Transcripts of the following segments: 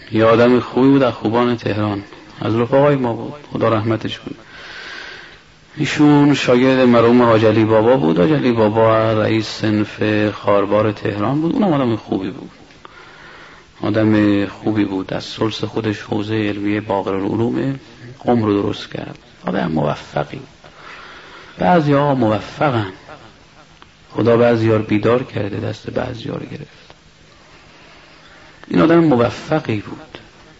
یه آدم خوبی بود از خوبان تهران، از رفقای ما بود، خدا رحمتش کنه. ایشون شاگرد مرحوم حاج علی بابا بود. حاج علی بابا رئیس صنف خاربار تهران بود. اونم آدم خوبی بود، آدم خوبی بود. از سلس خودش حوزه علمیه باقرالعلوم قم رو درست کرد. آدم موفقی. بعضی ها موفقن، خدا بعضی ها رو بیدار کرده، دست بعضی ها رو گرفت. این آدم موفقی بود.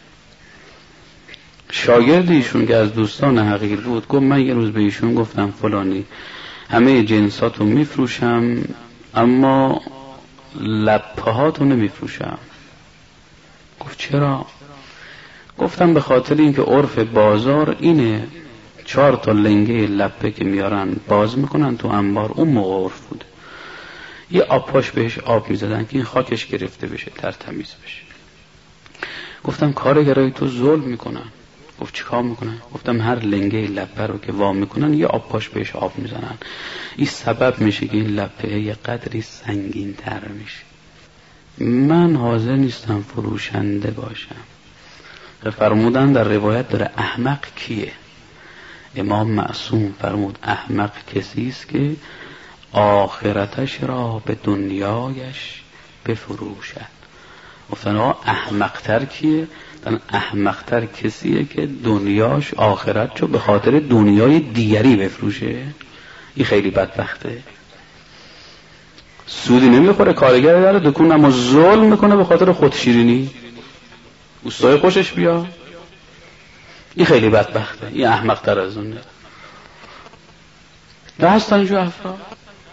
شاگرد ایشون که از دوستان حقیر بود گفت من یه روز به ایشون گفتم فلانی همه جنساتو میفروشم اما لپه هاتو نمیفروشم. گفت چرا؟ گفتم به خاطر اینکه عرف بازار اینه 4 تا لنگه لپه که میارن باز میکنن تو انبار، اون موقع عرف بوده یه آبپاش بهش آب میزدن که این خاکش گرفته بشه، ترتمیز بشه. گفتم کارگرای تو ظلم میکنن. گفت چیکار میکنن؟ گفتم هر لنگه لپه رو که وام میکنن یه آبپاش بهش آب میزنن، این سبب میشه که این لپه یه قدری سنگین تر میشه. من حاضر نیستم فروشنده باشم. فرمودن در روایت داره احمق کیه؟ امام معصوم فرمود احمق کسیست که آخرتش را به دنیایش بفروشد. گفتن احمقتر کیه؟ احمقتر کسیه که دنیاش آخرت رو به خاطر دنیای دیگری بفروشه. این خیلی بدبخته، سودی نمیخوره، کارگر داره دکون اما ظلم میکنه به خاطر خودشیرینی، اوستای خوشش بیا. این خیلی بدبخته، این احمقتر از اونه. ده هستن جو افراد.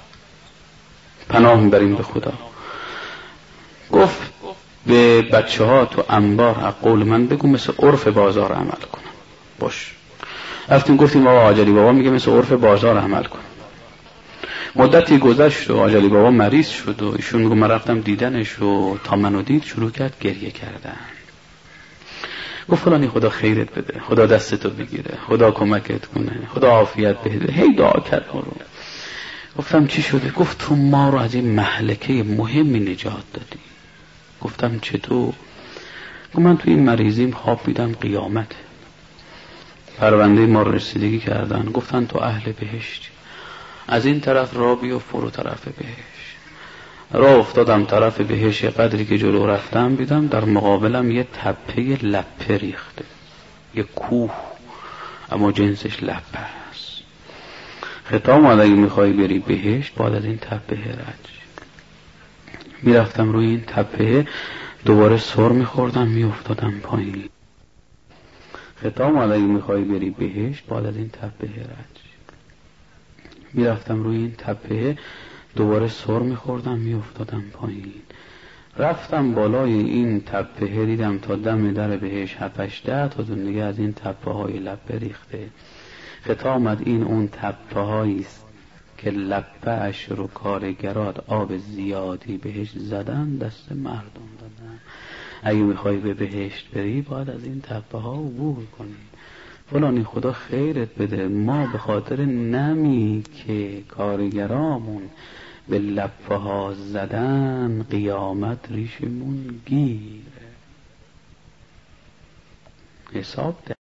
پناه میبریم به خدا. گفت به بچه ها تو انبار از قول من بگو مثل عرف بازار عمل کنن. باش. رفتیم گفتیم آقا حاج علی بابا میگه مثل عرف بازار عمل کن. مدتی گذشت و حاج علی بابا مریض شد و ایشون میگه من رفتم دیدنش و تا منو دید شروع کرد گریه کردن. گفت فلانی خدا خیرت بده، خدا دستتو بگیره، خدا کمکت کنه، خدا عافیت بده. هی دعا کرد ما رو. گفتم چی شده؟ گفت تو ما رو از این مهلکه مهمی نجات دادی. گفتم چطور؟ گفت من تو این مریضیم خواب دیدم قیامت، پرونده ما رو رسیدگی کردن، گفتن تو اهل بهشتی، از این طرف راه بیا فرو طرف بهشت. راه افتادم طرف بهشت، قدری که جلو رفتم دیدم در مقابلم یه تپه لپه ریخته، یه کوه اما جنسش لپه است. خطاب اومد اگه میخوای بری بهشت باید از این تپه رد. میرفتم روی این تپه دوباره سر میخوردم میافتادم پایین. خطاب اومد اگه میخوای بری بهشت باید از این تپه رد. میرفتم روی این تپه دوباره سر میخوردم میافتادم پایین. رفتم بالای این تپه دیدم تا دم در بهشت 7-8 تا دیگه از این تپه های لپه ریخته. خطاب اومد این اون تپه هاییست که لپه اش رو کارگرات آب زیادی بهش زدن دست مردم دادن. اگه میخوای به بهشت بری باید از این تپه ها عبور کنی. فلانی خدا خیرت بده، ما به خاطر نمی که کارگرامون به لپه ها زدن قیامت ریشمون گیره. حساب ده.